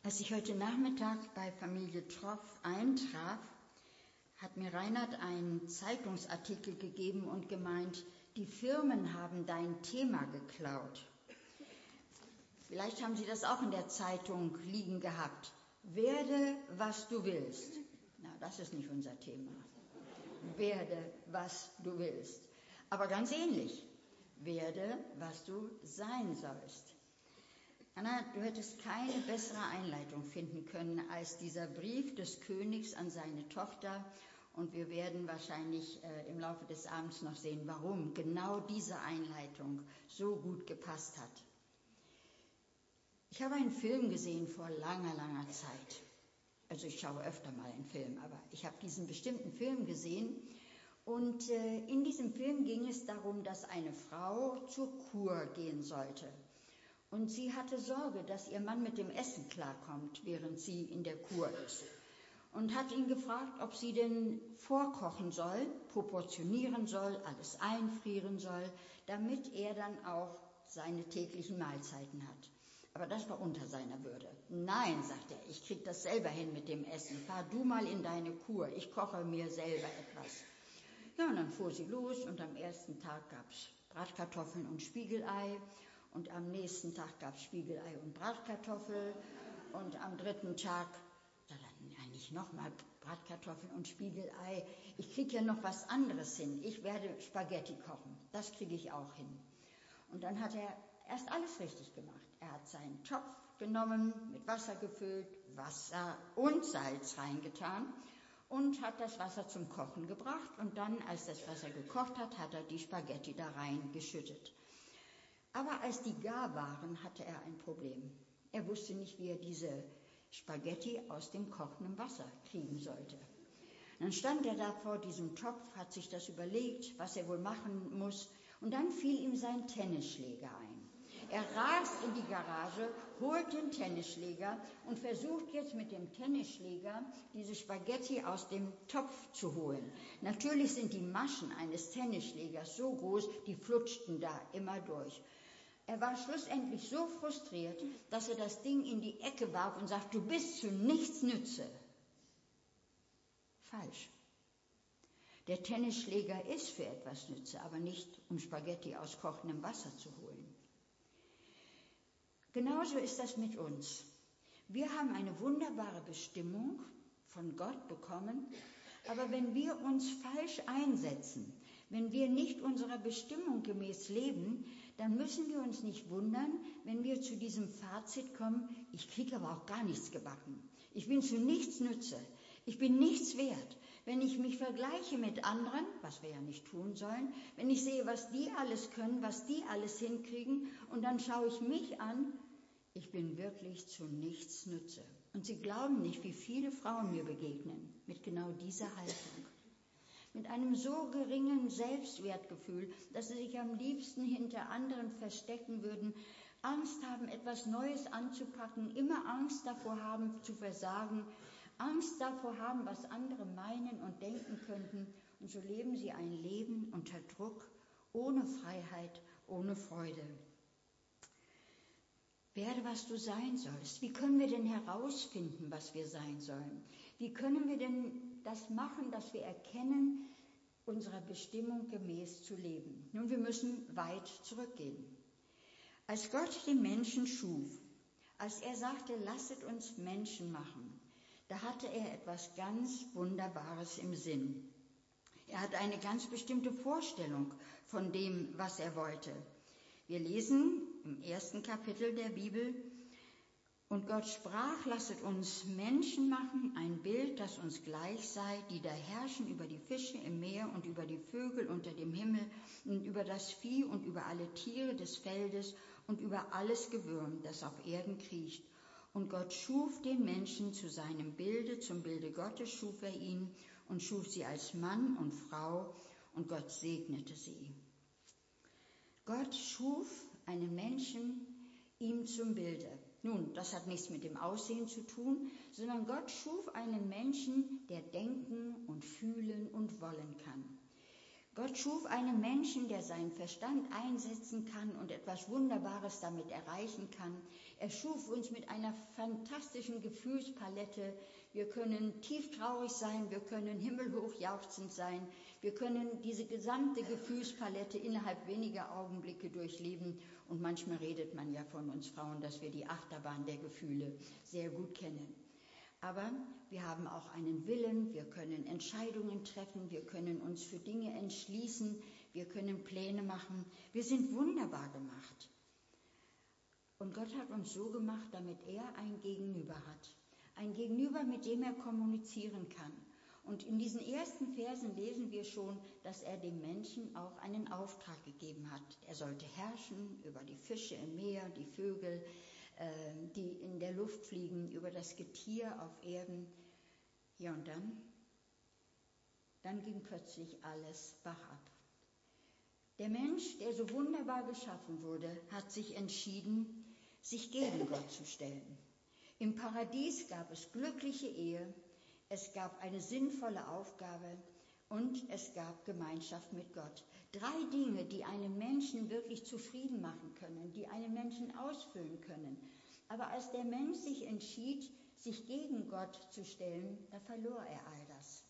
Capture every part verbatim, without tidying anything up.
Als ich heute Nachmittag bei Familie Troff eintraf, hat mir Reinhard einen Zeitungsartikel gegeben und gemeint, die Firmen haben dein Thema geklaut. Vielleicht haben Sie das auch in der Zeitung liegen gehabt. Werde, was du willst. Na, das ist nicht unser Thema. Werde, was du willst. Aber ganz ähnlich. Werde, was du sein sollst. Anna, du hättest keine bessere Einleitung finden können als dieser Brief des Königs an seine Tochter. Und wir werden wahrscheinlich äh, im Laufe des Abends noch sehen, warum genau diese Einleitung so gut gepasst hat. Ich habe einen Film gesehen vor langer, langer Zeit. Also ich schaue öfter mal einen Film, aber ich habe diesen bestimmten Film gesehen. Und äh, in diesem Film ging es darum, dass eine Frau zur Kur gehen sollte. Und sie hatte Sorge, dass ihr Mann mit dem Essen klarkommt, während sie in der Kur ist. Und hat ihn gefragt, ob sie denn vorkochen soll, proportionieren soll, alles einfrieren soll, damit er dann auch seine täglichen Mahlzeiten hat. Aber das war unter seiner Würde. Nein, sagt er, ich krieg das selber hin mit dem Essen. Fahr du mal in deine Kur, ich koche mir selber etwas. Ja, und dann fuhr sie los und am ersten Tag gab's Bratkartoffeln und Spiegelei. Und am nächsten Tag gab es Spiegelei und Bratkartoffel. Und am dritten Tag, da dann ja nicht nochmal Bratkartoffeln und Spiegelei. Ich kriege ja noch was anderes hin. Ich werde Spaghetti kochen. Das kriege ich auch hin. Und dann hat er erst alles richtig gemacht. Er hat seinen Topf genommen, mit Wasser gefüllt, Wasser und Salz reingetan und hat das Wasser zum Kochen gebracht. Und dann, als das Wasser gekocht hat, hat er die Spaghetti da reingeschüttet. Aber als die gar waren, hatte er ein Problem. Er wusste nicht, wie er diese Spaghetti aus dem kochenden Wasser kriegen sollte. Dann stand er da vor diesem Topf, hat sich das überlegt, was er wohl machen muss. Und dann fiel ihm sein Tennisschläger ein. Er rast in die Garage, holt den Tennisschläger und versucht jetzt mit dem Tennisschläger diese Spaghetti aus dem Topf zu holen. Natürlich sind die Maschen eines Tennisschlägers so groß, die flutschten da immer durch. Er war schlussendlich so frustriert, dass er das Ding in die Ecke warf und sagte, du bist zu nichts nütze. Falsch. Der Tennisschläger ist für etwas nütze, aber nicht, um Spaghetti aus kochendem Wasser zu holen. Genauso ist das mit uns. Wir haben eine wunderbare Bestimmung von Gott bekommen, aber wenn wir uns falsch einsetzen, wenn wir nicht unserer Bestimmung gemäß leben, dann müssen wir uns nicht wundern, wenn wir zu diesem Fazit kommen, ich kriege aber auch gar nichts gebacken. Ich bin zu nichts nütze. Ich bin nichts wert. Wenn ich mich vergleiche mit anderen, was wir ja nicht tun sollen, wenn ich sehe, was die alles können, was die alles hinkriegen, und dann schaue ich mich an, ich bin wirklich zu nichts nütze. Und Sie glauben nicht, wie viele Frauen mir begegnen mit genau dieser Haltung. Mit einem so geringen Selbstwertgefühl, dass sie sich am liebsten hinter anderen verstecken würden, Angst haben, etwas Neues anzupacken, immer Angst davor haben, zu versagen, Angst davor haben, was andere meinen und denken könnten. Und so leben sie ein Leben unter Druck, ohne Freiheit, ohne Freude. Werde, was du sein sollst. Wie können wir denn herausfinden, was wir sein sollen? Wie können wir denn das machen, dass wir erkennen, unserer Bestimmung gemäß zu leben? Nun, wir müssen weit zurückgehen. Als Gott den Menschen schuf, als er sagte, lasset uns Menschen machen, da hatte er etwas ganz Wunderbares im Sinn. Er hatte eine ganz bestimmte Vorstellung von dem, was er wollte. Wir lesen im ersten Kapitel der Bibel, und Gott sprach, lasset uns Menschen machen, ein Bild, das uns gleich sei, die da herrschen über die Fische im Meer und über die Vögel unter dem Himmel und über das Vieh und über alle Tiere des Feldes und über alles Gewürm, das auf Erden kriecht. Und Gott schuf den Menschen zu seinem Bilde, zum Bilde Gottes schuf er ihn und schuf sie als Mann und Frau, und Gott segnete sie. Gott schuf einen Menschen ihm zum Bilde. Nun, das hat nichts mit dem Aussehen zu tun, sondern Gott schuf einen Menschen, der denken und fühlen und wollen kann. Gott schuf einen Menschen, der seinen Verstand einsetzen kann und etwas Wunderbares damit erreichen kann. Er schuf uns mit einer fantastischen Gefühlspalette. Wir können tieftraurig sein, wir können himmelhoch jauchzend sein, wir können diese gesamte Gefühlspalette innerhalb weniger Augenblicke durchleben. Und manchmal redet man ja von uns Frauen, dass wir die Achterbahn der Gefühle sehr gut kennen. Aber wir haben auch einen Willen, wir können Entscheidungen treffen, wir können uns für Dinge entschließen, wir können Pläne machen. Wir sind wunderbar gemacht. Und Gott hat uns so gemacht, damit er ein Gegenüber hat. Ein Gegenüber, mit dem er kommunizieren kann. Und in diesen ersten Versen lesen wir schon, dass er dem Menschen auch einen Auftrag gegeben hat. Er sollte herrschen über die Fische im Meer, die Vögel, die in der Luft fliegen, über das Getier auf Erden. Ja, und dann? Dann ging plötzlich alles bergab. Der Mensch, der so wunderbar geschaffen wurde, hat sich entschieden, sich gegen Gott zu stellen. Im Paradies gab es glückliche Ehe, es gab eine sinnvolle Aufgabe und es gab Gemeinschaft mit Gott. Drei Dinge, die einen Menschen wirklich zufrieden machen können, die einen Menschen ausfüllen können. Aber als der Mensch sich entschied, sich gegen Gott zu stellen, da verlor er all das.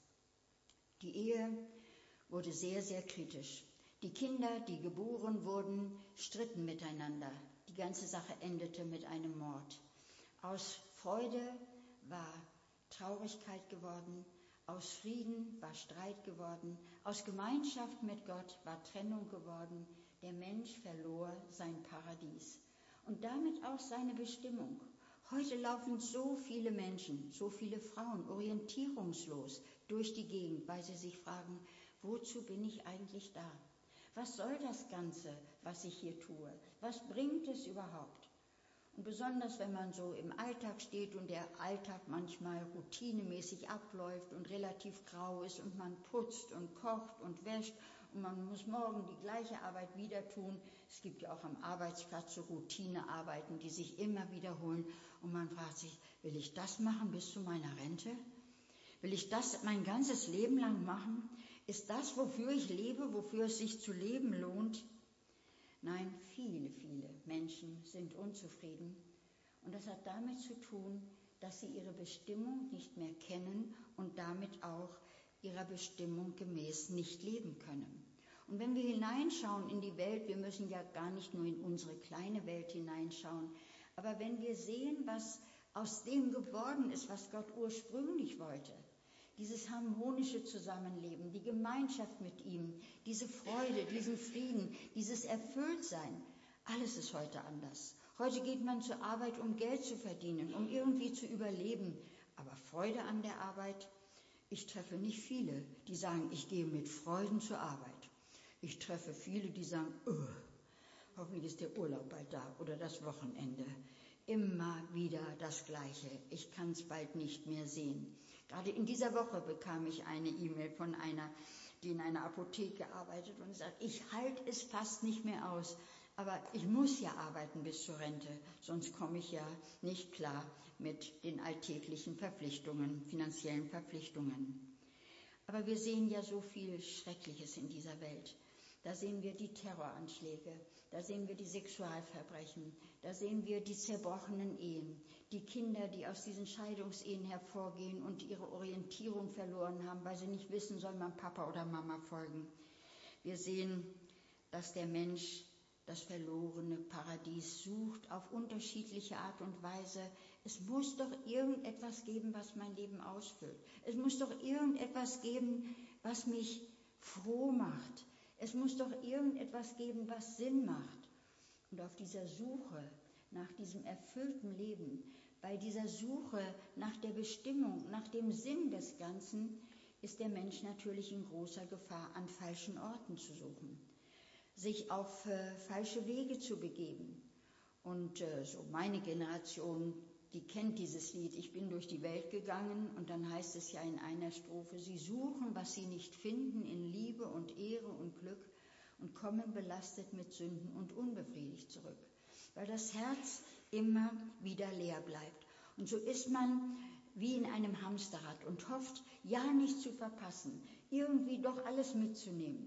Die Ehe wurde sehr, sehr kritisch. Die Kinder, die geboren wurden, stritten miteinander. Die ganze Sache endete mit einem Mord. Aus Freude war Traurigkeit geworden. Aus Frieden war Streit geworden, aus Gemeinschaft mit Gott war Trennung geworden. Der Mensch verlor sein Paradies und damit auch seine Bestimmung. Heute laufen so viele Menschen, so viele Frauen orientierungslos durch die Gegend, weil sie sich fragen, wozu bin ich eigentlich da? Was soll das Ganze, was ich hier tue? Was bringt es überhaupt? Und besonders, wenn man so im Alltag steht und der Alltag manchmal routinemäßig abläuft und relativ grau ist und man putzt und kocht und wäscht und man muss morgen die gleiche Arbeit wieder tun. Es gibt ja auch am Arbeitsplatz so Routinearbeiten, die sich immer wiederholen und man fragt sich, will ich das machen bis zu meiner Rente? Will ich das mein ganzes Leben lang machen? Ist das, wofür ich lebe, wofür es sich zu leben lohnt? Nein, viele, viele Menschen sind unzufrieden und das hat damit zu tun, dass sie ihre Bestimmung nicht mehr kennen und damit auch ihrer Bestimmung gemäß nicht leben können. Und wenn wir hineinschauen in die Welt, wir müssen ja gar nicht nur in unsere kleine Welt hineinschauen, aber wenn wir sehen, was aus dem geworden ist, was Gott ursprünglich wollte, dieses harmonische Zusammenleben, die Gemeinschaft mit ihm, diese Freude, diesen Frieden, dieses Erfülltsein, alles ist heute anders. Heute geht man zur Arbeit, um Geld zu verdienen, um irgendwie zu überleben. Aber Freude an der Arbeit? Ich treffe nicht viele, die sagen, ich gehe mit Freuden zur Arbeit. Ich treffe viele, die sagen, oh, hoffentlich ist der Urlaub bald da oder das Wochenende. Immer wieder das Gleiche. Ich kann es bald nicht mehr sehen. Gerade in dieser Woche bekam ich eine E-Mail von einer, die in einer Apotheke arbeitet und sagt, ich halte es fast nicht mehr aus, aber ich muss ja arbeiten bis zur Rente, sonst komme ich ja nicht klar mit den alltäglichen Verpflichtungen, finanziellen Verpflichtungen. Aber wir sehen ja so viel Schreckliches in dieser Welt. Da sehen wir die Terroranschläge, da sehen wir die Sexualverbrechen, da sehen wir die zerbrochenen Ehen, die Kinder, die aus diesen Scheidungsehen hervorgehen und ihre Orientierung verloren haben, weil sie nicht wissen, soll man Papa oder Mama folgen. Wir sehen, dass der Mensch das verlorene Paradies sucht auf unterschiedliche Art und Weise. Es muss doch irgendetwas geben, was mein Leben ausfüllt. Es muss doch irgendetwas geben, was mich froh macht. Es muss doch irgendetwas geben, was Sinn macht. Und auf dieser Suche nach diesem erfüllten Leben, bei dieser Suche nach der Bestimmung, nach dem Sinn des Ganzen, ist der Mensch natürlich in großer Gefahr, an falschen Orten zu suchen, sich auf äh, falsche Wege zu begeben. Und äh, so meine Generation, die kennt dieses Lied, ich bin durch die Welt gegangen, und dann heißt es ja in einer Strophe, sie suchen, was sie nicht finden, in Liebe und Ehre und Glück und kommen belastet mit Sünden und unbefriedigt zurück, weil das Herz immer wieder leer bleibt. Und so ist man wie in einem Hamsterrad und hofft, ja nicht zu verpassen, irgendwie doch alles mitzunehmen.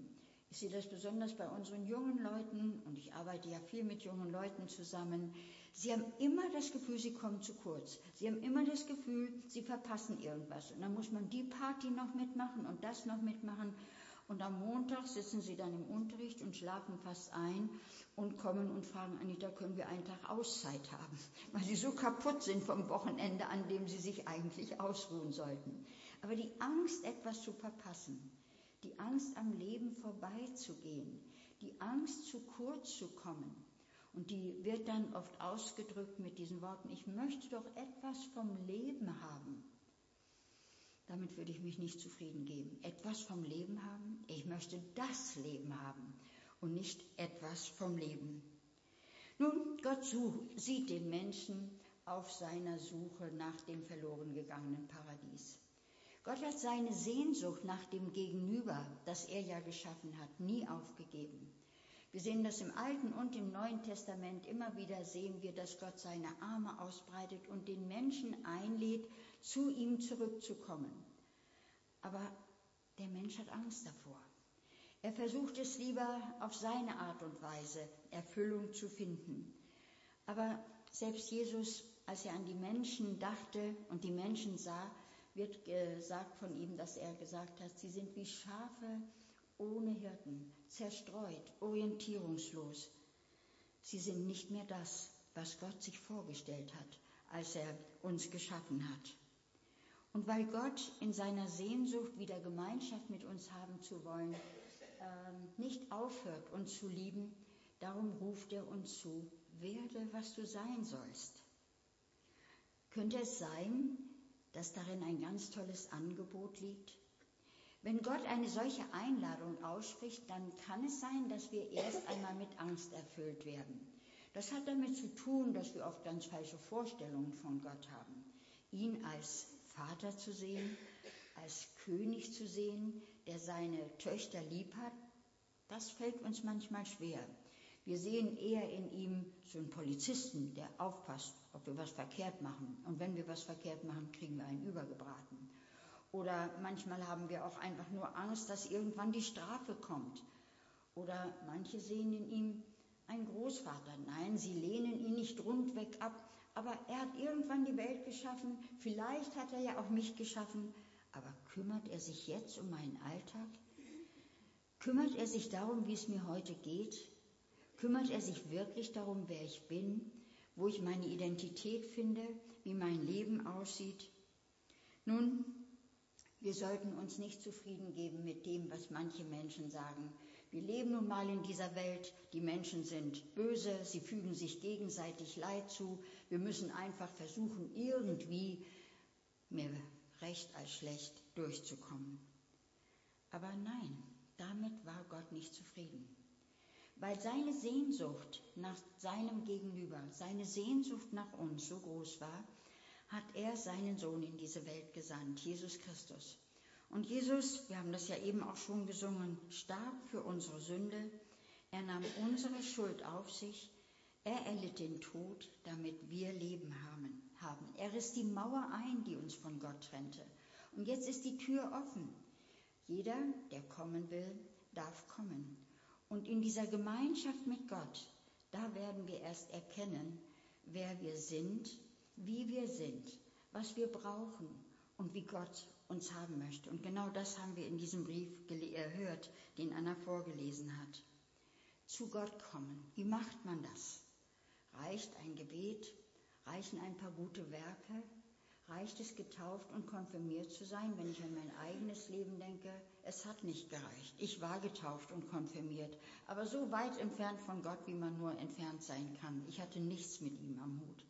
Ich sehe das besonders bei unseren jungen Leuten, und ich arbeite ja viel mit jungen Leuten zusammen. Sie haben immer das Gefühl, sie kommen zu kurz. Sie haben immer das Gefühl, sie verpassen irgendwas. Und dann muss man die Party noch mitmachen und das noch mitmachen. Und am Montag sitzen sie dann im Unterricht und schlafen fast ein und kommen und fragen, Anita, können wir einen Tag Auszeit haben? Weil sie so kaputt sind vom Wochenende, an dem sie sich eigentlich ausruhen sollten. Aber die Angst, etwas zu verpassen, die Angst, am Leben vorbeizugehen, die Angst, zu kurz zu kommen, und die wird dann oft ausgedrückt mit diesen Worten, ich möchte doch etwas vom Leben haben. Damit würde ich mich nicht zufrieden geben. Etwas vom Leben haben? Ich möchte das Leben haben und nicht etwas vom Leben. Nun, Gott sucht, sieht den Menschen auf seiner Suche nach dem verloren gegangenen Paradies. Gott hat seine Sehnsucht nach dem Gegenüber, das er ja geschaffen hat, nie aufgegeben. Wir sehen das im Alten und im Neuen Testament. Immer wieder sehen wir, dass Gott seine Arme ausbreitet und den Menschen einlädt, zu ihm zurückzukommen. Aber der Mensch hat Angst davor. Er versucht es lieber auf seine Art und Weise, Erfüllung zu finden. Aber selbst Jesus, als er an die Menschen dachte und die Menschen sah, wird gesagt von ihm, dass er gesagt hat, sie sind wie Schafe ohne Hirten, zerstreut, orientierungslos. Sie sind nicht mehr das, was Gott sich vorgestellt hat, als er uns geschaffen hat. Und weil Gott in seiner Sehnsucht, wieder Gemeinschaft mit uns haben zu wollen, äh, nicht aufhört, uns zu lieben, darum ruft er uns zu, werde, was du sein sollst. Könnte es sein, dass darin ein ganz tolles Angebot liegt? Wenn Gott eine solche Einladung ausspricht, dann kann es sein, dass wir erst einmal mit Angst erfüllt werden. Das hat damit zu tun, dass wir oft ganz falsche Vorstellungen von Gott haben. Ihn als Vater zu sehen, als König zu sehen, der seine Töchter lieb hat, das fällt uns manchmal schwer. Wir sehen eher in ihm so einen Polizisten, der aufpasst, ob wir was verkehrt machen. Und wenn wir was verkehrt machen, kriegen wir einen übergebraten. Oder manchmal haben wir auch einfach nur Angst, dass irgendwann die Strafe kommt. Oder manche sehen in ihm einen Großvater. Nein, sie lehnen ihn nicht rundweg ab, aber er hat irgendwann die Welt geschaffen. Vielleicht hat er ja auch mich geschaffen. Aber kümmert er sich jetzt um meinen Alltag? Kümmert er sich darum, wie es mir heute geht? Kümmert er sich wirklich darum, wer ich bin, wo ich meine Identität finde, wie mein Leben aussieht? Nun, wir sollten uns nicht zufrieden geben mit dem, was manche Menschen sagen. Wir leben nun mal in dieser Welt, die Menschen sind böse, sie fügen sich gegenseitig Leid zu. Wir müssen einfach versuchen, irgendwie mehr recht als schlecht durchzukommen. Aber nein, damit war Gott nicht zufrieden. Weil seine Sehnsucht nach seinem Gegenüber, seine Sehnsucht nach uns so groß war, hat er seinen Sohn in diese Welt gesandt, Jesus Christus. Und Jesus, wir haben das ja eben auch schon gesungen, starb für unsere Sünde, er nahm unsere Schuld auf sich, er erlitt den Tod, damit wir Leben haben. Er riss die Mauer ein, die uns von Gott trennte. Und jetzt ist die Tür offen. Jeder, der kommen will, darf kommen. Und in dieser Gemeinschaft mit Gott, da werden wir erst erkennen, wer wir sind, wie wir sind, was wir brauchen und wie Gott uns haben möchte. Und genau das haben wir in diesem Brief gehört, den Anna vorgelesen hat. Zu Gott kommen. Wie macht man das? Reicht ein Gebet? Reichen ein paar gute Werke? Reicht es, getauft und konfirmiert zu sein? Wenn ich an mein eigenes Leben denke, es hat nicht gereicht. Ich war getauft und konfirmiert, aber so weit entfernt von Gott, wie man nur entfernt sein kann. Ich hatte nichts mit ihm am Hut.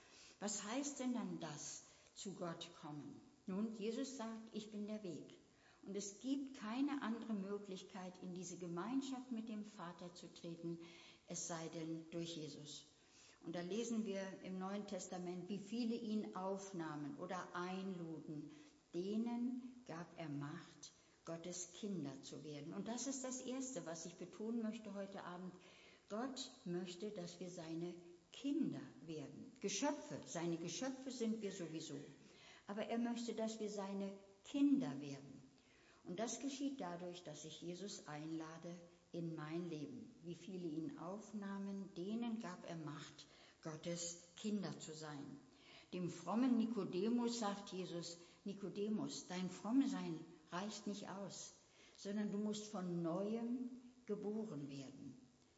Was heißt denn dann das, zu Gott kommen? Nun, Jesus sagt, ich bin der Weg. Und es gibt keine andere Möglichkeit, in diese Gemeinschaft mit dem Vater zu treten, es sei denn durch Jesus. Und da lesen wir im Neuen Testament, wie viele ihn aufnahmen oder einluden. Denen gab er Macht, Gottes Kinder zu werden. Und das ist das Erste, was ich betonen möchte heute Abend. Gott möchte, dass wir seine Kinder werden. Geschöpfe, seine Geschöpfe sind wir sowieso. Aber er möchte, dass wir seine Kinder werden. Und das geschieht dadurch, dass ich Jesus einlade in mein Leben. Wie viele ihn aufnahmen, denen gab er Macht, Gottes Kinder zu sein. Dem frommen Nikodemus sagt Jesus: Nikodemus, dein Frommsein reicht nicht aus, sondern du musst von Neuem geboren werden.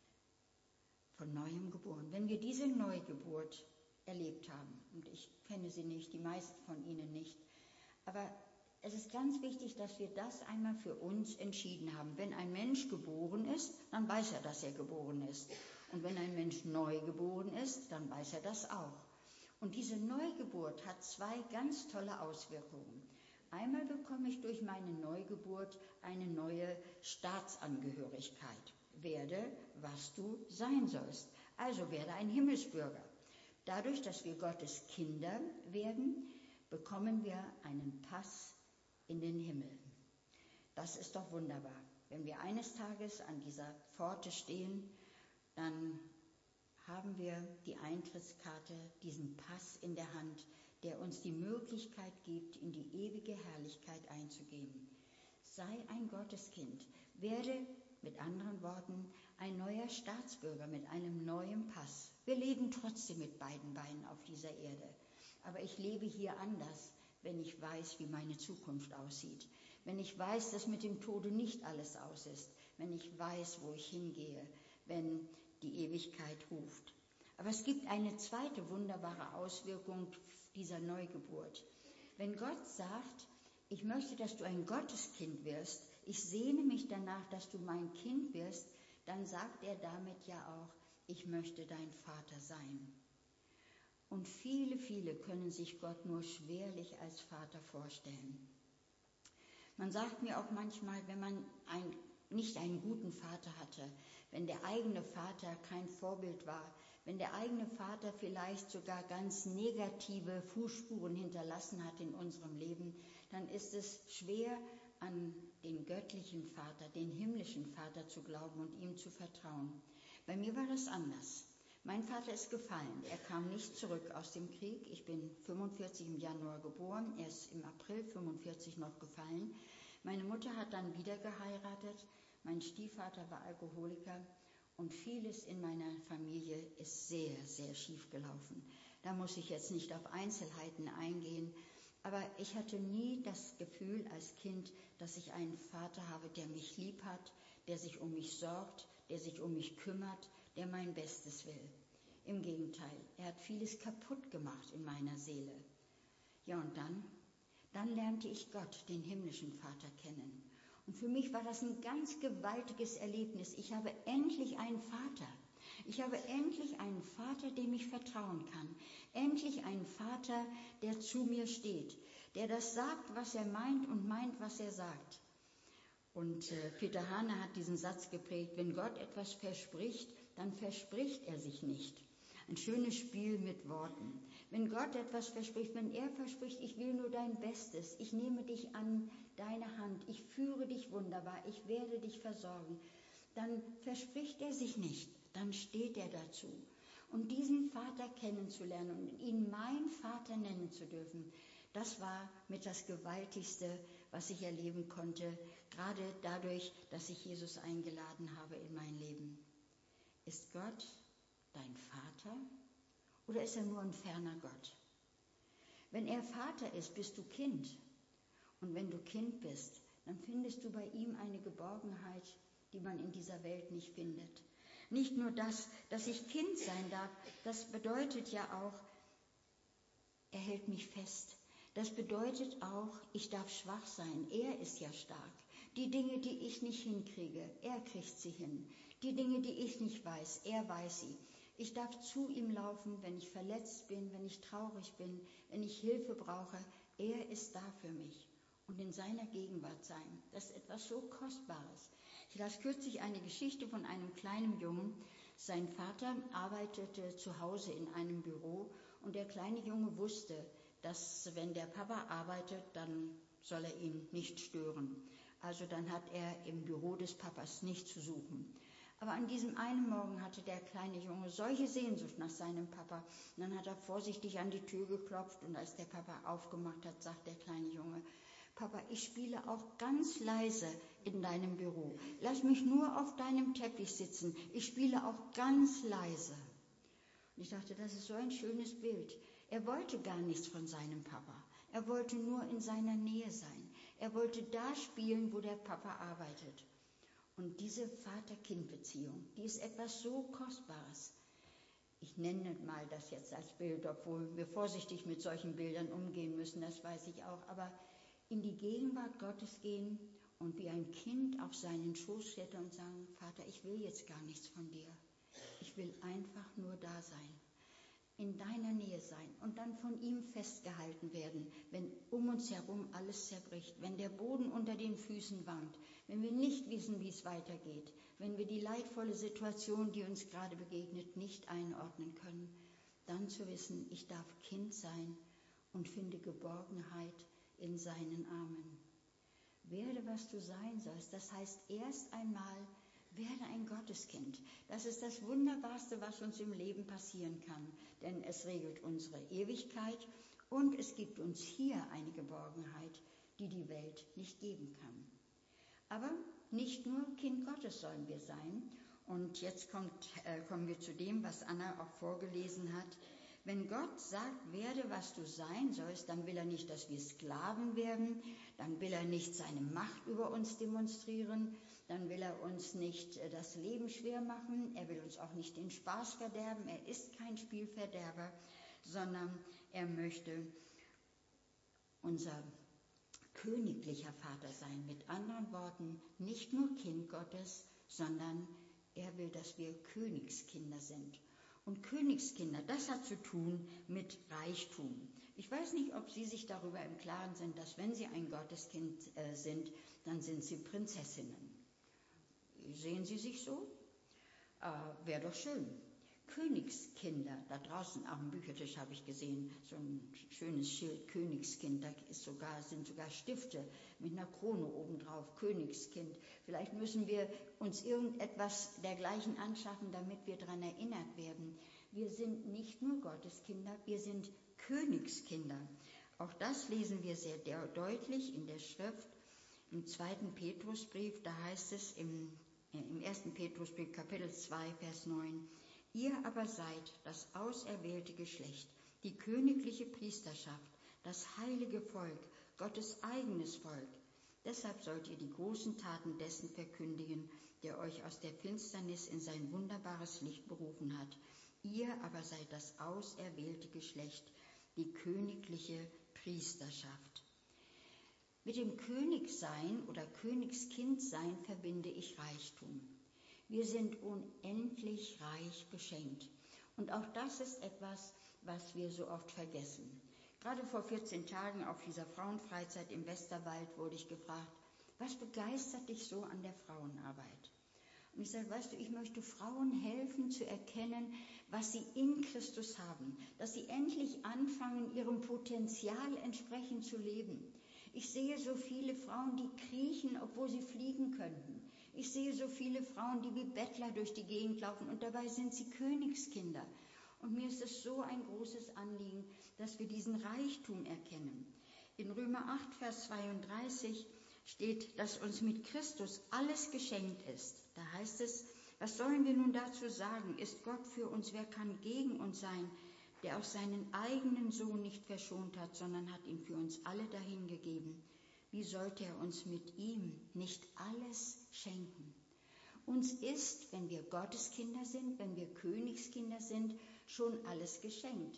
Von Neuem geboren. Wenn wir diese Neugeburt erlebt haben, und ich kenne sie nicht, die meisten von Ihnen nicht, aber es ist ganz wichtig, dass wir das einmal für uns entschieden haben. Wenn ein Mensch geboren ist, dann weiß er, dass er geboren ist. Und wenn ein Mensch neu geboren ist, dann weiß er das auch. Und diese Neugeburt hat zwei ganz tolle Auswirkungen. Einmal bekomme ich durch meine Neugeburt eine neue Staatsangehörigkeit. Werde, was du sein sollst. Also werde ein Himmelsbürger. Dadurch, dass wir Gottes Kinder werden, bekommen wir einen Pass in den Himmel. Das ist doch wunderbar. Wenn wir eines Tages an dieser Pforte stehen, dann haben wir die Eintrittskarte, diesen Pass in der Hand, der uns die Möglichkeit gibt, in die ewige Herrlichkeit einzugehen. Sei ein Gotteskind, werde mit anderen Worten ein neuer Staatsbürger mit einem neuen Pass. Wir leben trotzdem mit beiden Beinen auf dieser Erde, aber ich lebe hier anders, wenn ich weiß, wie meine Zukunft aussieht, wenn ich weiß, dass mit dem Tode nicht alles aus ist, wenn ich weiß, wo ich hingehe, wenn die Ewigkeit ruft. Aber es gibt eine zweite wunderbare Auswirkung dieser Neugeburt. Wenn Gott sagt, ich möchte, dass du ein Gotteskind wirst, ich sehne mich danach, dass du mein Kind wirst, dann sagt er damit ja auch, ich möchte dein Vater sein. Und viele, viele können sich Gott nur schwerlich als Vater vorstellen. Man sagt mir auch manchmal, wenn man ein, nicht einen guten Vater hatte, wenn der eigene Vater kein Vorbild war, wenn der eigene Vater vielleicht sogar ganz negative Fußspuren hinterlassen hat in unserem Leben, dann ist es schwer, an den göttlichen Vater, den himmlischen Vater zu glauben und ihm zu vertrauen. Bei mir war das anders. Mein Vater ist gefallen. Er kam nicht zurück aus dem Krieg. Ich bin fünfundvierzig im Januar geboren. Er ist im April fünfundvierzig noch gefallen. Meine Mutter hat dann wieder geheiratet. Mein Stiefvater war Alkoholiker. Und vieles in meiner Familie ist sehr, sehr schief gelaufen. Da muss ich jetzt nicht auf Einzelheiten eingehen. Aber ich hatte nie das Gefühl als Kind, dass ich einen Vater habe, der mich lieb hat, der sich um mich sorgt, der sich um mich kümmert, der mein Bestes will. Im Gegenteil, er hat vieles kaputt gemacht in meiner Seele. Ja, und dann? Dann lernte ich Gott, den himmlischen Vater, kennen. Und für mich war das ein ganz gewaltiges Erlebnis. Ich habe endlich einen Vater. Ich habe endlich einen Vater, dem ich vertrauen kann. Endlich einen Vater, der zu mir steht, der das sagt, was er meint und meint, was er sagt. Und äh, Peter Hane hat diesen Satz geprägt: Wenn Gott etwas verspricht, dann verspricht er sich nicht. Ein schönes Spiel mit Worten. Wenn Gott etwas verspricht, wenn er verspricht, ich will nur dein Bestes, ich nehme dich an deine Hand, ich führe dich wunderbar, ich werde dich versorgen, dann verspricht er sich nicht, dann steht er dazu. Und diesen Vater kennenzulernen und ihn mein Vater nennen zu dürfen, das war mit das Gewaltigste, was ich erleben konnte, gerade dadurch, dass ich Jesus eingeladen habe in mein Leben. Ist Gott dein Vater oder ist er nur ein ferner Gott? Wenn er Vater ist, bist du Kind. Und wenn du Kind bist, dann findest du bei ihm eine Geborgenheit, die man in dieser Welt nicht findet. Nicht nur das, dass ich Kind sein darf, das bedeutet ja auch, er hält mich fest. Das bedeutet auch, ich darf schwach sein. Er ist ja stark. Die Dinge, die ich nicht hinkriege, er kriegt sie hin. Die Dinge, die ich nicht weiß, er weiß sie. Ich darf zu ihm laufen, wenn ich verletzt bin, wenn ich traurig bin, wenn ich Hilfe brauche. Er ist da für mich und in seiner Gegenwart sein. Das ist etwas so Kostbares. Ich las kürzlich eine Geschichte von einem kleinen Jungen. Sein Vater arbeitete zu Hause in einem Büro und der kleine Junge wusste, dass wenn der Papa arbeitet, dann soll er ihn nicht stören. Also dann hat er im Büro des Papas nicht zu suchen. Aber an diesem einen Morgen hatte der kleine Junge solche Sehnsucht nach seinem Papa. Und dann hat er vorsichtig an die Tür geklopft und als der Papa aufgemacht hat, sagt der kleine Junge: Papa, ich spiele auch ganz leise in deinem Büro. Lass mich nur auf deinem Teppich sitzen. Ich spiele auch ganz leise. Und ich dachte, das ist so ein schönes Bild. Er wollte gar nichts von seinem Papa. Er wollte nur in seiner Nähe sein. Er wollte da spielen, wo der Papa arbeitet. Und diese Vater-Kind-Beziehung, die ist etwas so Kostbares. Ich nenne mal das jetzt als Bild, obwohl wir vorsichtig mit solchen Bildern umgehen müssen, das weiß ich auch. Aber in die Gegenwart Gottes gehen und wie ein Kind auf seinen Schoß klettern und sagen, Vater, ich will jetzt gar nichts von dir. Ich will einfach nur da sein, in deiner Nähe sein und dann von ihm festgehalten werden, wenn um uns herum alles zerbricht, wenn der Boden unter den Füßen wankt, wenn wir nicht wissen, wie es weitergeht, wenn wir die leidvolle Situation, die uns gerade begegnet, nicht einordnen können, dann zu wissen, ich darf Kind sein und finde Geborgenheit in seinen Armen. Werde, was du sein sollst, das heißt erst einmal, werde ein Gotteskind. Das ist das Wunderbarste, was uns im Leben passieren kann, denn es regelt unsere Ewigkeit und es gibt uns hier eine Geborgenheit, die die Welt nicht geben kann. Aber nicht nur Kind Gottes sollen wir sein. Und jetzt kommt, äh, kommen wir zu dem, was Anna auch vorgelesen hat. Wenn Gott sagt, werde, was du sein sollst, dann will er nicht, dass wir Sklaven werden, dann will er nicht seine Macht über uns demonstrieren, dann will er uns nicht das Leben schwer machen, er will uns auch nicht den Spaß verderben, er ist kein Spielverderber, sondern er möchte unser königlicher Vater sein. Mit anderen Worten, nicht nur Kind Gottes, sondern er will, dass wir Königskinder sind. Und Königskinder, das hat zu tun mit Reichtum. Ich weiß nicht, ob Sie sich darüber im Klaren sind, dass wenn Sie ein Gotteskind äh, sind, dann sind Sie Prinzessinnen. Sehen Sie sich so? Äh, Wäre doch schön. Königskinder, da draußen am Büchertisch habe ich gesehen, so ein schönes Schild, Königskind, da ist sogar, sind sogar Stifte mit einer Krone obendrauf, Königskind. Vielleicht müssen wir uns irgendetwas dergleichen anschaffen, damit wir daran erinnert werden. Wir sind nicht nur Gotteskinder, wir sind Königskinder. Auch das lesen wir sehr deutlich in der Schrift, im zweiten Petrusbrief, da heißt es im, äh, im ersten Petrusbrief, Kapitel zwei, Vers neun, ihr aber seid das auserwählte Geschlecht, die königliche Priesterschaft, das heilige Volk, Gottes eigenes Volk. Deshalb sollt ihr die großen Taten dessen verkündigen, der euch aus der Finsternis in sein wunderbares Licht berufen hat. Ihr aber seid das auserwählte Geschlecht, die königliche Priesterschaft. Mit dem Königsein oder Königskindsein verbinde ich Reichtum. Wir sind unendlich reich beschenkt. Und auch das ist etwas, was wir so oft vergessen. Gerade vor vierzehn Tagen auf dieser Frauenfreizeit im Westerwald wurde ich gefragt, was begeistert dich so an der Frauenarbeit? Und ich sage, weißt du, ich möchte Frauen helfen zu erkennen, was sie in Christus haben, dass sie endlich anfangen, ihrem Potenzial entsprechend zu leben. Ich sehe so viele Frauen, die kriechen, obwohl sie fliegen könnten. Ich sehe so viele Frauen, die wie Bettler durch die Gegend laufen und dabei sind sie Königskinder. Und mir ist es so ein großes Anliegen, dass wir diesen Reichtum erkennen. In Römer acht, Vers zweiunddreißig steht, dass uns mit Christus alles geschenkt ist. Da heißt es, was sollen wir nun dazu sagen? Ist Gott für uns, wer kann gegen uns sein, der auch seinen eigenen Sohn nicht verschont hat, sondern hat ihn für uns alle dahingegeben? Wie sollte er uns mit ihm nicht alles schenken? Uns ist, wenn wir Gotteskinder sind, wenn wir Königskinder sind, schon alles geschenkt.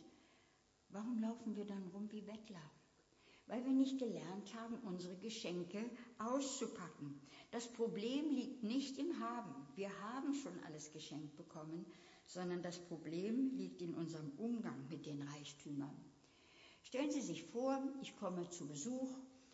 Warum laufen wir dann rum wie Bettler? Weil wir nicht gelernt haben, unsere Geschenke auszupacken. Das Problem liegt nicht im Haben. Wir haben schon alles geschenkt bekommen, sondern das Problem liegt in unserem Umgang mit den Reichtümern. Stellen Sie sich vor, ich komme zu Besuch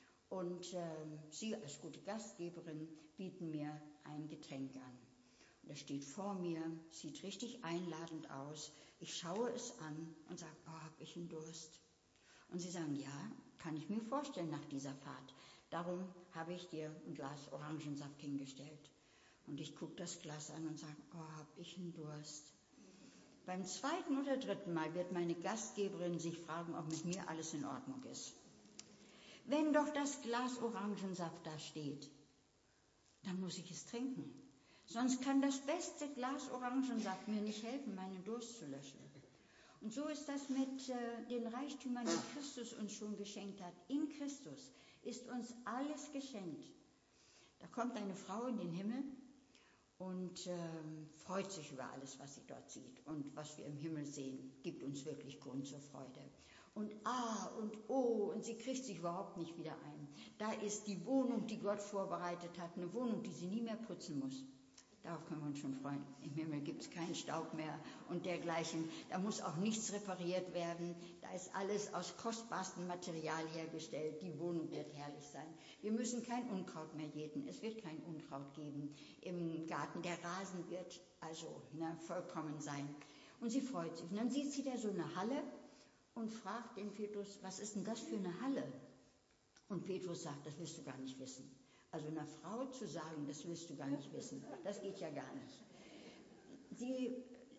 und äh, Sie als gute Gastgeberin bieten mir ein Getränk an. Und das steht vor mir, sieht richtig einladend aus. Ich schaue es an und sage, oh, habe ich einen Durst? Und Sie sagen, ja, kann ich mir vorstellen nach dieser Fahrt. Darum habe ich dir ein Glas Orangensaft hingestellt. Und ich gucke das Glas an und sage, oh, habe ich einen Durst? Beim zweiten oder dritten Mal wird meine Gastgeberin sich fragen, ob mit mir alles in Ordnung ist. Wenn doch das Glas Orangensaft da steht, dann muss ich es trinken. Sonst kann das beste Glas Orangensaft mir nicht helfen, meinen Durst zu löschen. Und so ist das mit äh, den Reichtümern, die Christus uns schon geschenkt hat. In Christus ist uns alles geschenkt. Da kommt eine Frau in den Himmel und ähm, freut sich über alles, was sie dort sieht. Und was wir im Himmel sehen, gibt uns wirklich Grund zur Freude. Und ah und oh, und sie kriegt sich überhaupt nicht wieder ein. Da ist die Wohnung, die Gott vorbereitet hat, eine Wohnung, die sie nie mehr putzen muss. Darauf können wir uns schon freuen. Im Himmel gibt es keinen Staub mehr und dergleichen. Da muss auch nichts repariert werden. Da ist alles aus kostbarstem Material hergestellt. Die Wohnung wird herrlich sein. Wir müssen kein Unkraut mehr jäten. Es wird kein Unkraut geben im Garten. Der Rasen wird also ne, vollkommen sein. Und sie freut sich. Und dann sieht sie da so eine Halle und fragt den Petrus, was ist denn das für eine Halle? Und Petrus sagt, das willst du gar nicht wissen. Also einer Frau zu sagen, das willst du gar nicht wissen, das geht ja gar nicht. Sie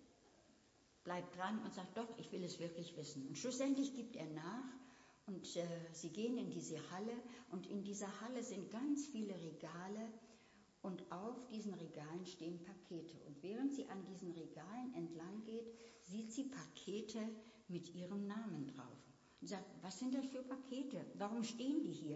bleibt dran und sagt, doch, ich will es wirklich wissen. Und schlussendlich gibt er nach und äh, sie gehen in diese Halle und in dieser Halle sind ganz viele Regale und auf diesen Regalen stehen Pakete. Und während sie an diesen Regalen entlang geht, sieht sie Pakete mit ihrem Namen drauf. Und sagt, was sind das für Pakete? Warum stehen die hier?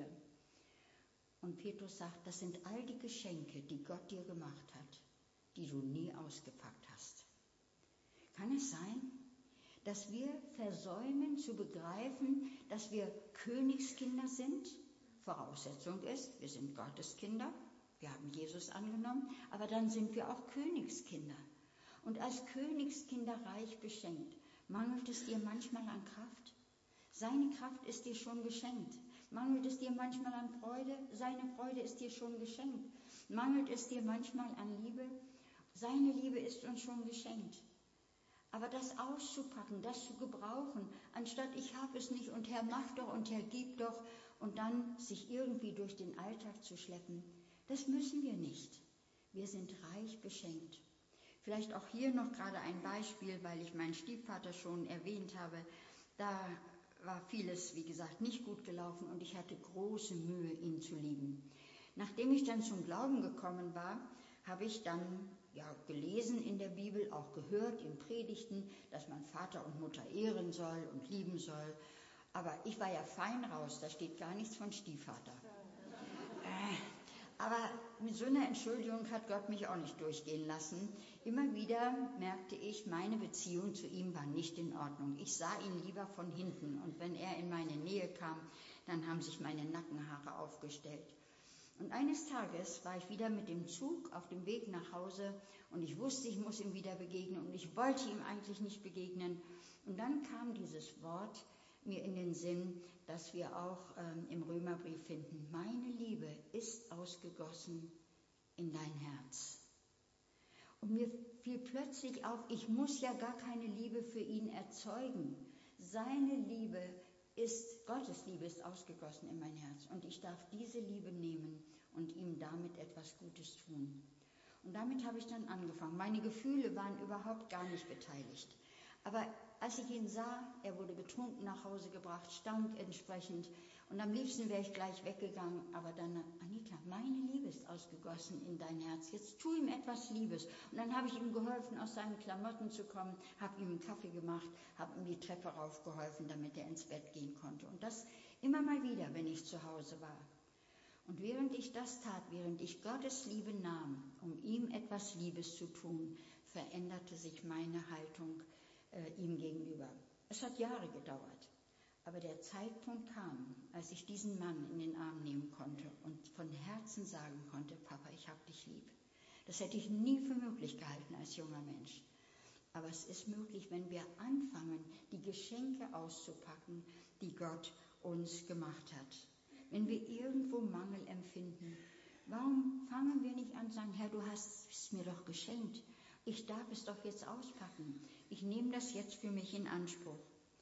Und Petrus sagt, das sind all die Geschenke, die Gott dir gemacht hat, die du nie ausgepackt hast. Kann es sein, dass wir versäumen zu begreifen, dass wir Königskinder sind? Voraussetzung ist, wir sind Gottes Kinder, wir haben Jesus angenommen, aber dann sind wir auch Königskinder. Und als Königskinder reich beschenkt, mangelt es dir manchmal an Kraft? Seine Kraft ist dir schon geschenkt. Mangelt es dir manchmal an Freude? Seine Freude ist dir schon geschenkt. Mangelt es dir manchmal an Liebe? Seine Liebe ist uns schon geschenkt. Aber das auszupacken, das zu gebrauchen, anstatt ich habe es nicht und Herr macht doch und Herr gibt doch und dann sich irgendwie durch den Alltag zu schleppen, das müssen wir nicht. Wir sind reich beschenkt. Vielleicht auch hier noch gerade ein Beispiel, weil ich meinen Stiefvater schon erwähnt habe. Da war vieles, wie gesagt, nicht gut gelaufen und ich hatte große Mühe, ihn zu lieben. Nachdem ich dann zum Glauben gekommen war, habe ich dann ja, gelesen in der Bibel, auch gehört in Predigten, dass man Vater und Mutter ehren soll und lieben soll. Aber ich war ja fein raus, da steht gar nichts von Stiefvater. Äh, aber mit so einer Entschuldigung hat Gott mich auch nicht durchgehen lassen. Immer wieder merkte ich, meine Beziehung zu ihm war nicht in Ordnung. Ich sah ihn lieber von hinten und wenn er in meine Nähe kam, dann haben sich meine Nackenhaare aufgestellt. Und eines Tages war ich wieder mit dem Zug auf dem Weg nach Hause und ich wusste, ich muss ihm wieder begegnen und ich wollte ihm eigentlich nicht begegnen. Und dann kam dieses Wort mir in den Sinn, dass wir auch ähm, im Römerbrief finden. Meine Liebe ist ausgegossen in dein Herz. Und mir fiel plötzlich auf, ich muss ja gar keine Liebe für ihn erzeugen. Seine Liebe ist, Gottes Liebe ist ausgegossen in mein Herz. Und ich darf diese Liebe nehmen und ihm damit etwas Gutes tun. Und damit habe ich dann angefangen. Meine Gefühle waren überhaupt gar nicht beteiligt. Aber als ich ihn sah, er wurde betrunken nach Hause gebracht, stank entsprechend. Und am liebsten wäre ich gleich weggegangen. Aber dann, Anita, meine Liebe ist ausgegossen in dein Herz. Jetzt tu ihm etwas Liebes. Und dann habe ich ihm geholfen, aus seinen Klamotten zu kommen, habe ihm einen Kaffee gemacht, habe ihm die Treppe raufgeholfen, damit er ins Bett gehen konnte. Und das immer mal wieder, wenn ich zu Hause war. Und während ich das tat, während ich Gottes Liebe nahm, um ihm etwas Liebes zu tun, veränderte sich meine Haltung äh, ihm gegenüber. Es hat Jahre gedauert, aber der Zeitpunkt kam, als ich diesen Mann in den Arm nehmen konnte und von Herzen sagen konnte, Papa, ich hab dich lieb. Das hätte ich nie für möglich gehalten als junger Mensch. Aber es ist möglich, wenn wir anfangen, die Geschenke auszupacken, die Gott uns gemacht hat. Wenn wir irgendwo Mangel empfinden, warum fangen wir nicht an zu sagen, Herr, du hast es mir doch geschenkt. Ich darf es doch jetzt auspacken. Ich nehme das jetzt für mich in Anspruch.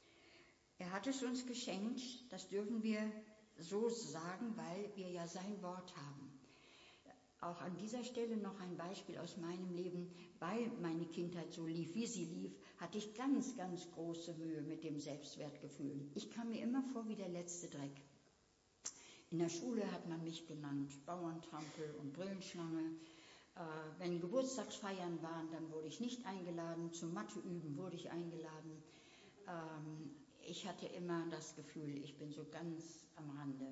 Er hat es uns geschenkt, das dürfen wir so sagen, weil wir ja sein Wort haben. Auch an dieser Stelle noch ein Beispiel aus meinem Leben, weil meine Kindheit so lief, wie sie lief, hatte ich ganz, ganz große Mühe mit dem Selbstwertgefühl. Ich kam mir immer vor wie der letzte Dreck. In der Schule hat man mich genannt Bauerntrampel und Brillenschlange. Äh, wenn Geburtstagsfeiern waren, dann wurde ich nicht eingeladen. Zum Matheüben wurde ich eingeladen. Ähm, ich hatte immer das Gefühl, ich bin so ganz am Rande.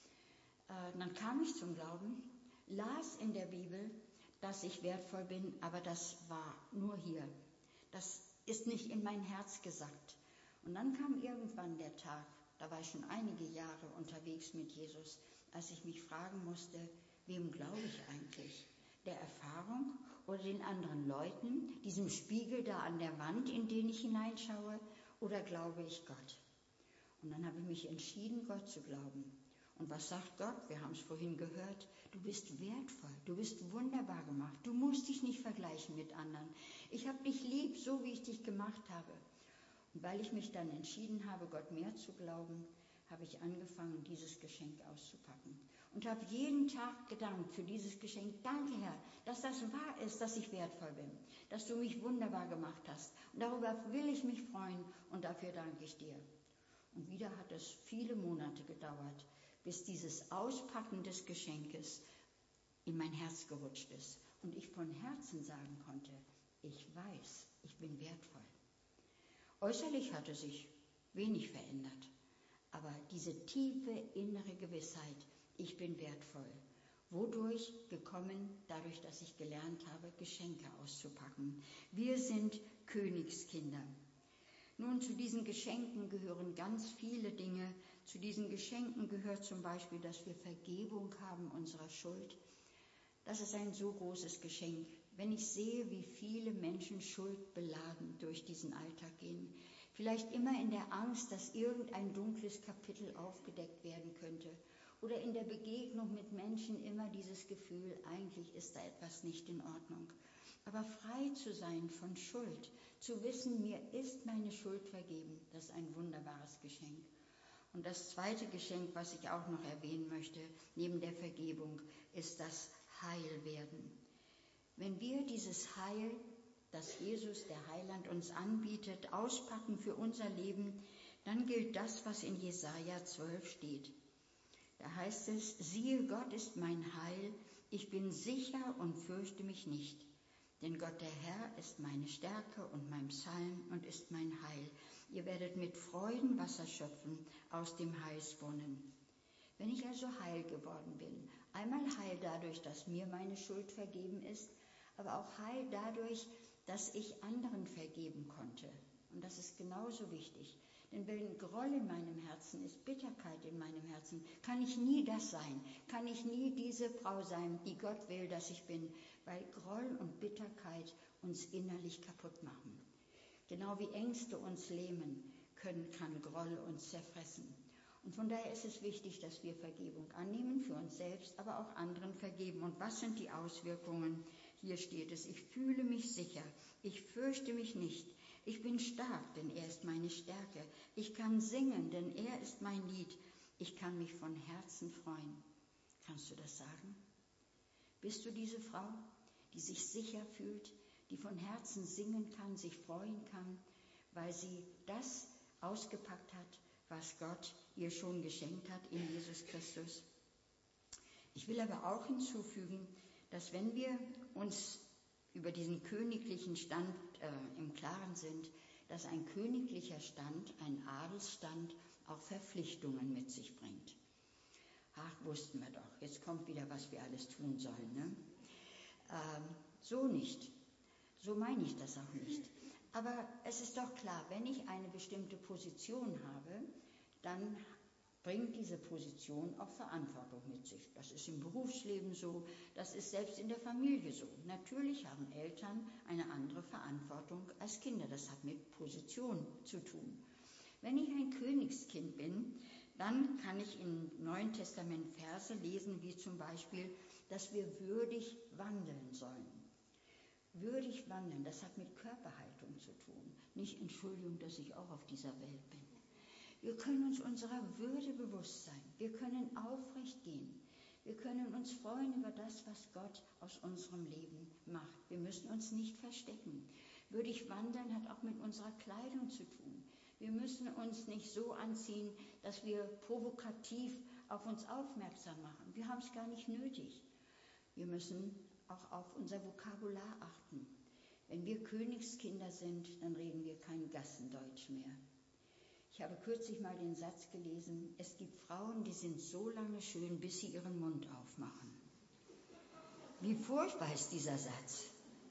Äh, dann kam ich zum Glauben, las in der Bibel, dass ich wertvoll bin, aber das war nur hier. Das ist nicht in mein Herz gesackt. Und dann kam irgendwann der Tag, da war ich schon einige Jahre unterwegs mit Jesus, als ich mich fragen musste, wem glaube ich eigentlich? Der Erfahrung oder den anderen Leuten, diesem Spiegel da an der Wand, in den ich hineinschaue, oder glaube ich Gott? Und dann habe ich mich entschieden, Gott zu glauben. Und was sagt Gott? Wir haben es vorhin gehört, du bist wertvoll, du bist wunderbar gemacht, du musst dich nicht vergleichen mit anderen. Ich habe dich lieb, so wie ich dich gemacht habe. Und weil ich mich dann entschieden habe, Gott mehr zu glauben, habe ich angefangen, dieses Geschenk auszupacken. Und habe jeden Tag gedankt für dieses Geschenk. Danke, Herr, dass das wahr ist, dass ich wertvoll bin, dass du mich wunderbar gemacht hast. Und darüber will ich mich freuen und dafür danke ich dir. Und wieder hat es viele Monate gedauert, bis dieses Auspacken des Geschenkes in mein Herz gerutscht ist. Und ich von Herzen sagen konnte, ich weiß, ich bin wertvoll. Äußerlich hatte sich wenig verändert, aber diese tiefe innere Gewissheit, ich bin wertvoll. Wodurch gekommen? Dadurch, dass ich gelernt habe, Geschenke auszupacken. Wir sind Königskinder. Nun, zu diesen Geschenken gehören ganz viele Dinge. Zu diesen Geschenken gehört zum Beispiel, dass wir Vergebung haben unserer Schuld. Das ist ein so großes Geschenk. Wenn ich sehe, wie viele Menschen schuldbeladen durch diesen Alltag gehen, vielleicht immer in der Angst, dass irgendein dunkles Kapitel aufgedeckt werden könnte, oder in der Begegnung mit Menschen immer dieses Gefühl, eigentlich ist da etwas nicht in Ordnung. Aber frei zu sein von Schuld, zu wissen, mir ist meine Schuld vergeben, das ist ein wunderbares Geschenk. Und das zweite Geschenk, was ich auch noch erwähnen möchte, neben der Vergebung, ist das Heilwerden. Wenn wir dieses Heil, das Jesus, der Heiland, uns anbietet, auspacken für unser Leben, dann gilt das, was in Jesaja zwölf steht. Da heißt es, siehe, Gott ist mein Heil, ich bin sicher und fürchte mich nicht. Denn Gott der Herr ist meine Stärke und mein Psalm und ist mein Heil. Ihr werdet mit Freuden Wasser schöpfen aus dem Heilsbrunnen. Wenn ich also heil geworden bin, einmal heil dadurch, dass mir meine Schuld vergeben ist, aber auch heil dadurch, dass ich anderen vergeben konnte. Und das ist genauso wichtig. Denn wenn Groll in meinem Herzen ist, Bitterkeit in meinem Herzen, kann ich nie das sein, kann ich nie diese Frau sein, die Gott will, dass ich bin, weil Groll und Bitterkeit uns innerlich kaputt machen. Genau wie Ängste uns lähmen, können, kann Groll uns zerfressen. Und von daher ist es wichtig, dass wir Vergebung annehmen, für uns selbst, aber auch anderen vergeben. Und was sind die Auswirkungen? Hier steht es, ich fühle mich sicher, ich fürchte mich nicht. Ich bin stark, denn er ist meine Stärke. Ich kann singen, denn er ist mein Lied. Ich kann mich von Herzen freuen. Kannst du das sagen? Bist du diese Frau, die sich sicher fühlt, die von Herzen singen kann, sich freuen kann, weil sie das ausgepackt hat, was Gott ihr schon geschenkt hat in Jesus Christus? Ich will aber auch hinzufügen, dass wenn wir uns über diesen königlichen Stand äh, im Klaren sind, dass ein königlicher Stand, ein Adelsstand, auch Verpflichtungen mit sich bringt. Ach, wussten wir doch, jetzt kommt wieder, was wir alles tun sollen. Ne? Ähm, so nicht, so meine ich das auch nicht. Aber es ist doch klar, wenn ich eine bestimmte Position habe, dann bringt diese Position auch Verantwortung mit sich. Das ist im Berufsleben so, das ist selbst in der Familie so. Natürlich haben Eltern eine andere Verantwortung als Kinder. Das hat mit Position zu tun. Wenn ich ein Königskind bin, dann kann ich im Neuen Testament Verse lesen, wie zum Beispiel, dass wir würdig wandeln sollen. Würdig wandeln, das hat mit Körperhaltung zu tun. Nicht Entschuldigung, dass ich auch auf dieser Welt bin. Wir können uns unserer Würde bewusst sein. Wir können aufrecht gehen. Wir können uns freuen über das, was Gott aus unserem Leben macht. Wir müssen uns nicht verstecken. Würdig wandeln hat auch mit unserer Kleidung zu tun. Wir müssen uns nicht so anziehen, dass wir provokativ auf uns aufmerksam machen. Wir haben es gar nicht nötig. Wir müssen auch auf unser Vokabular achten. Wenn wir Königskinder sind, dann reden wir kein Gassendeutsch mehr. Ich habe kürzlich mal den Satz gelesen, es gibt Frauen, die sind so lange schön, bis sie ihren Mund aufmachen. Wie furchtbar ist dieser Satz.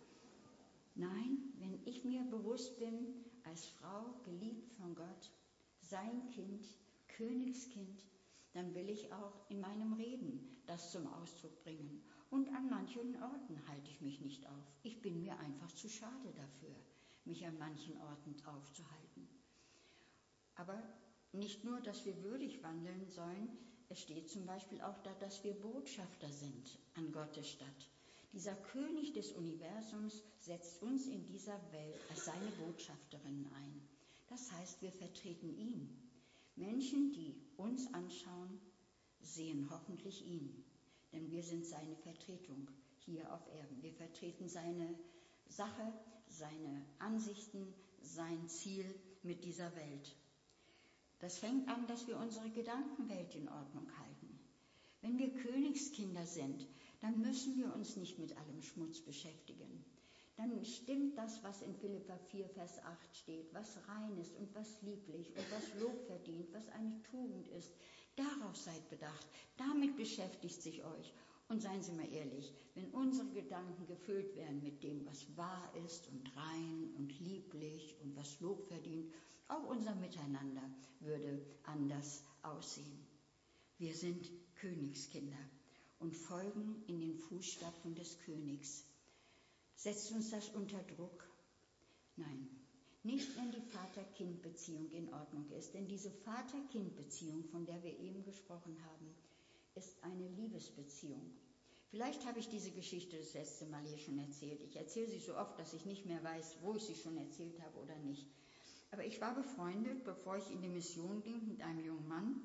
Nein, wenn ich mir bewusst bin, als Frau, geliebt von Gott, sein Kind, Königskind, dann will ich auch in meinem Reden das zum Ausdruck bringen. Und an manchen Orten halte ich mich nicht auf. Ich bin mir einfach zu schade dafür, mich an manchen Orten aufzuhalten. Aber nicht nur, dass wir würdig wandeln sollen, es steht zum Beispiel auch da, dass wir Botschafter sind an Gottes Stadt. Dieser König des Universums setzt uns in dieser Welt als seine Botschafterinnen ein. Das heißt, wir vertreten ihn. Menschen, die uns anschauen, sehen hoffentlich ihn, denn wir sind seine Vertretung hier auf Erden. Wir vertreten seine Sache, seine Ansichten, sein Ziel mit dieser Welt. Das fängt an, dass wir unsere Gedankenwelt in Ordnung halten. Wenn wir Königskinder sind, dann müssen wir uns nicht mit allem Schmutz beschäftigen. Dann stimmt das, was in Philipper vier, Vers acht steht, was rein ist und was lieblich und was Lob verdient, was eine Tugend ist. Darauf seid bedacht, damit beschäftigt sich euch. Und seien Sie mal ehrlich, wenn unsere Gedanken gefüllt werden mit dem, was wahr ist und rein und lieblich und was Lob verdient, auch unser Miteinander würde anders aussehen. Wir sind Königskinder und folgen in den Fußstapfen des Königs. Setzt uns das unter Druck? Nein, nicht wenn die Vater-Kind-Beziehung in Ordnung ist. Denn diese Vater-Kind-Beziehung, von der wir eben gesprochen haben, ist eine Liebesbeziehung. Vielleicht habe ich diese Geschichte das letzte Mal hier schon erzählt. Ich erzähle sie so oft, dass ich nicht mehr weiß, wo ich sie schon erzählt habe oder nicht. Aber ich war befreundet, bevor ich in die Mission ging, mit einem jungen Mann.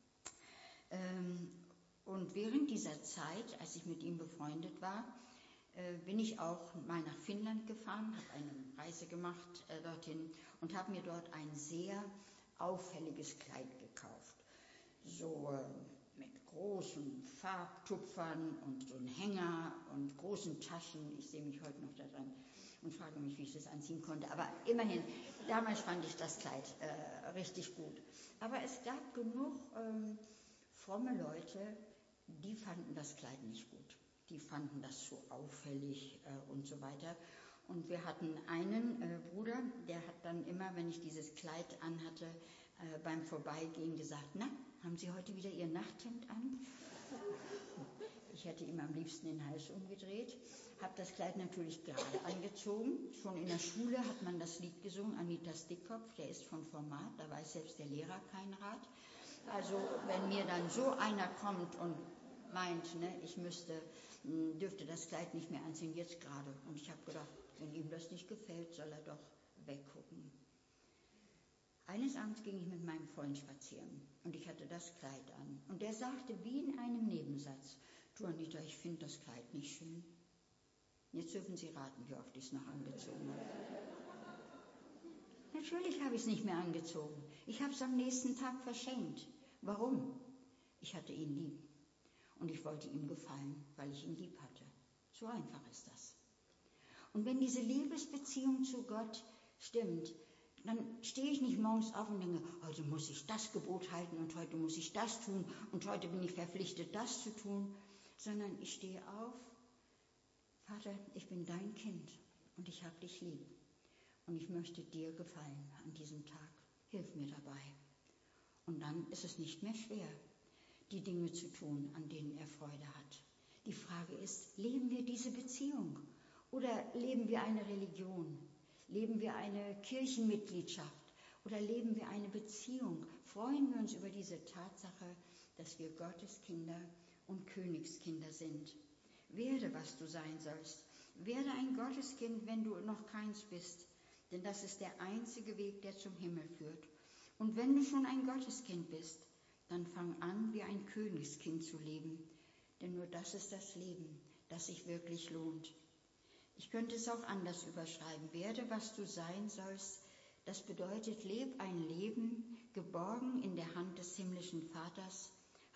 Und während dieser Zeit, als ich mit ihm befreundet war, bin ich auch mal nach Finnland gefahren, habe eine Reise gemacht äh, dorthin und habe mir dort ein sehr auffälliges Kleid gekauft. So äh, mit großen Farbtupfern und so einem Hänger und großen Taschen. Ich sehe mich heute noch daran und frage mich, wie ich das anziehen konnte. Aber immerhin, damals fand ich das Kleid äh, richtig gut. Aber es gab genug ähm, fromme Leute, die fanden das Kleid nicht gut. Die fanden das so auffällig äh, und so weiter. Und wir hatten einen äh, Bruder, der hat dann immer, wenn ich dieses Kleid anhatte, äh, beim Vorbeigehen gesagt, na, haben Sie heute wieder Ihr Nachthemd an? Ich hätte ihm am liebsten den Hals umgedreht, habe das Kleid natürlich gerade angezogen. Schon in der Schule hat man das Lied gesungen, Anitas Dickkopf, der ist von Format, da weiß selbst der Lehrer kein Rat. Also wenn mir dann so einer kommt und meint, ne, ich müsste, dürfte das Kleid nicht mehr anziehen, jetzt gerade. Und ich habe gedacht, wenn ihm das nicht gefällt, soll er doch weggucken. Eines Abends ging ich mit meinem Freund spazieren und ich hatte das Kleid an. Und der sagte wie in einem Nebensatz, du Anita, ich finde das Kleid nicht schön. Jetzt dürfen Sie raten, wie oft ich es noch angezogen habe. Natürlich habe ich es nicht mehr angezogen. Ich habe es am nächsten Tag verschenkt. Warum? Ich hatte ihn lieb. Und ich wollte ihm gefallen, weil ich ihn lieb hatte. So einfach ist das. Und wenn diese Liebesbeziehung zu Gott stimmt, dann stehe ich nicht morgens auf und denke, heute muss ich das Gebot halten und heute muss ich das tun und heute bin ich verpflichtet, das zu tun, sondern ich stehe auf, Vater, ich bin dein Kind und ich habe dich lieb und ich möchte dir gefallen an diesem Tag. Hilf mir dabei. Und dann ist es nicht mehr schwer, die Dinge zu tun, an denen er Freude hat. Die Frage ist, leben wir diese Beziehung oder leben wir eine Religion? Leben wir eine Kirchenmitgliedschaft oder leben wir eine Beziehung? Freuen wir uns über diese Tatsache, dass wir Gottes Kinder und Königskinder sind. Werde, was du sein sollst. Werde ein Gotteskind, wenn du noch keins bist, denn das ist der einzige Weg, der zum Himmel führt. Und wenn du schon ein Gotteskind bist, dann fang an, wie ein Königskind zu leben, denn nur das ist das Leben, das sich wirklich lohnt. Ich könnte es auch anders überschreiben. Werde, was du sein sollst. Das bedeutet, leb ein Leben, geborgen in der Hand des himmlischen Vaters,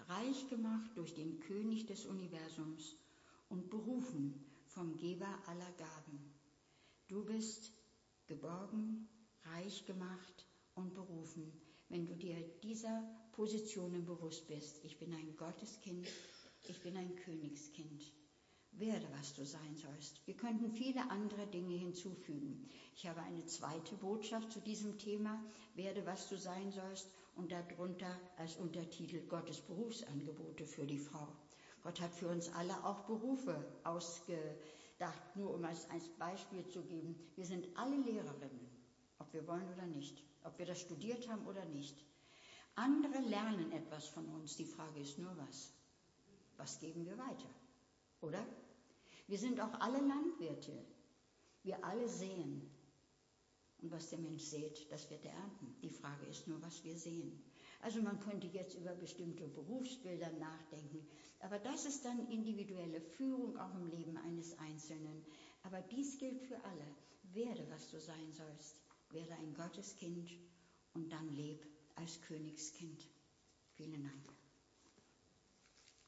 reich gemacht durch den König des Universums und berufen vom Geber aller Gaben. Du bist geborgen, reich gemacht und berufen, wenn du dir dieser Positionen bewusst bist. Ich bin ein Gotteskind, ich bin ein Königskind. Werde, was du sein sollst. Wir könnten viele andere Dinge hinzufügen. Ich habe eine zweite Botschaft zu diesem Thema, werde, was du sein sollst, und darunter als Untertitel Gottes Berufsangebote für die Frau. Gott hat für uns alle auch Berufe ausgedacht, nur um es als Beispiel zu geben. Wir sind alle Lehrerinnen, ob wir wollen oder nicht, ob wir das studiert haben oder nicht. Andere lernen etwas von uns, die Frage ist nur was. Was geben wir weiter? Oder? Wir sind auch alle Landwirte. Wir alle säen. Und was der Mensch sät, das wird er ernten. Die Frage ist nur, was wir sehen. Also man könnte jetzt über bestimmte Berufsbilder nachdenken. Aber das ist dann individuelle Führung auch im Leben eines Einzelnen. Aber dies gilt für alle. Werde, was du sein sollst. Werde ein Gotteskind und dann leb als Königskind. Vielen Dank.